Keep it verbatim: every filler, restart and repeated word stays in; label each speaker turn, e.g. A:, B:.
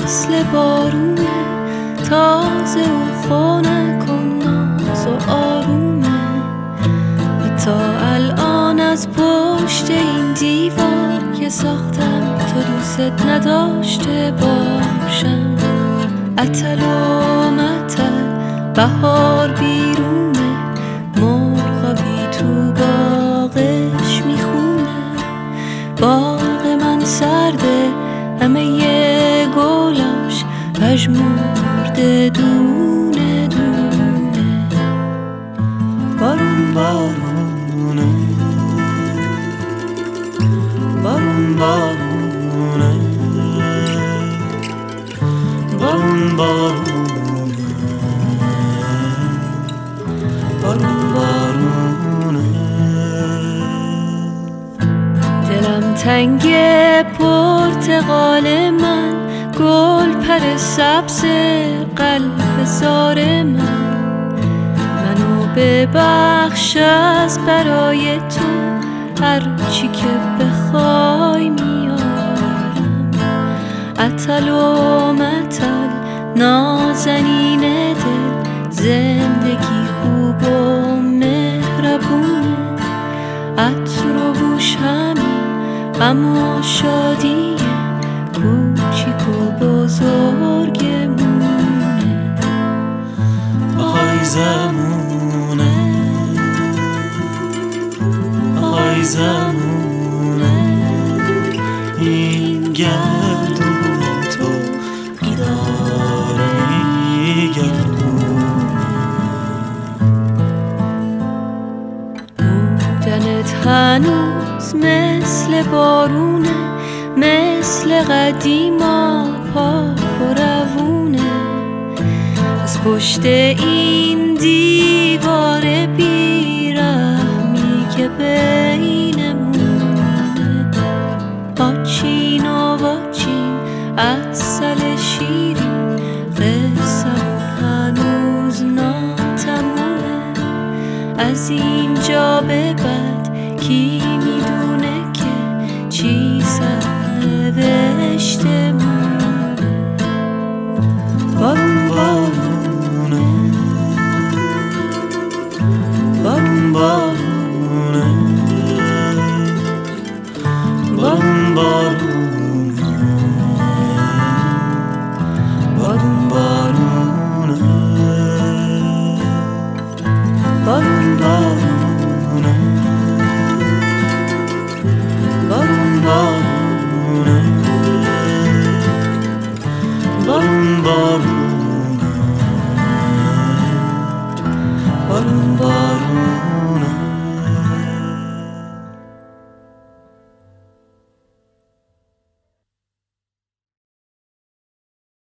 A: مثل بارونه، تازه و خنک و ناز و آرومه. حتی الان از پشت این دیوار که ساختم تو دوست نداشته باشم. عطل و مطل بهار بیرونه، مرغابی تو باغش میخونه. باغ من سرده، همه ی گلاش پژمرده دونه دونه. بارون بارونه، بارون بارونه، بارون بارونه، بارون بارونه. دلم تنگ پرتقال من، گل پر سبز قلب زار من. منو ببخش از برای تو، هر چی که بخوای میارم. عطل و مطل نازنین دل، زندگی خوب و مهربونه. عطر و بوش همین غم و شادیه، کوچیک و بزرگمونه. آهای زمونه، آهای زمونه، این گردون تو بیداره ای گردونه. بودنت هنوز مثل بارونه، مثل قدیما پاک و روونه. از پشت این دیوار بیرحمی که بینمونه، آچین و واچین عسل شیرین، قصه‌مون هنوز ناتمومه. از اینجا به